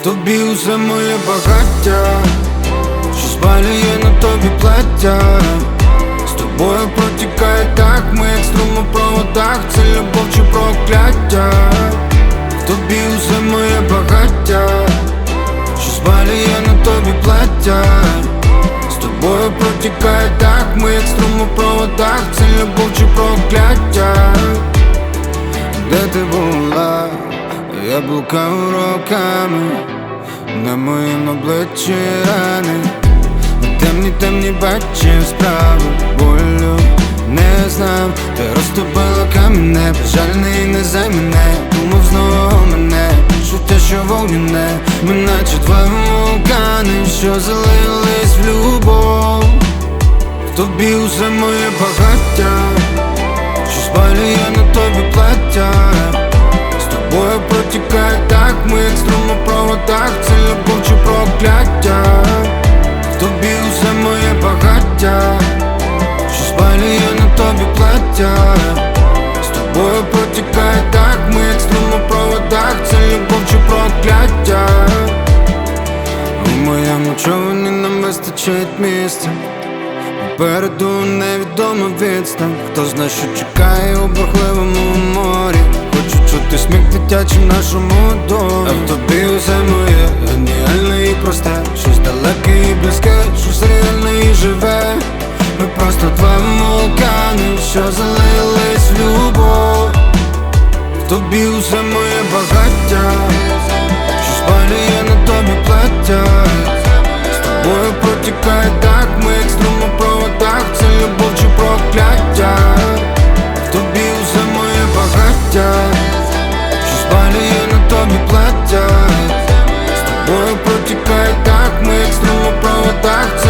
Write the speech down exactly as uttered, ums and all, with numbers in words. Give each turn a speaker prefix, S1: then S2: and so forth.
S1: В тобі усе моє багаття, що спалює на тобі плаття. З тобою протікає так, ми як струм у проводах. Це любов чи прокляття. В тобі усе моє багаття, що спалює на тобі плаття. З тобою протікає так, ми як струм у проводах. Це любов чи прокляття. Де ти була? Я блукав роками, на моїм обличчі рани. Темні, темні бачив справи, болю не знав. Ти розтопила камінне, безжальне і незаймане. Думав знову мене, чуття, що вогняне. Ми наче два вулкани, що залились в любов. В тобі усе моє багаття, що спалює на тобі плаття. З тобою протікає так, ми як струм у проводах. Це любов чи прокляття. В тобі усе моє багаття, що спалює на тобі плаття. З тобою протікає так, ми як струм у проводах. Це любов чи прокляття. У моєму човні нам вистачить місця. Попереду невідома відстань. Хто знає, що чекає у бурхливому морі. Хочу чути сміх дитячий в нашому домі. А в тобі усе моє геніальне і просте. Щось далеке і близьке, щось реальне і живе. Ми просто два вулкани, що залились в любов. В тобі усе моє багаття, що спалює на тобі плаття. З тобою протікає так, ми як струм у проводах. Це любов чи прокляття. В тобі усе моє багаття, що спалює на тобі плаття. З тобою протікає так, ми як струм у проводах.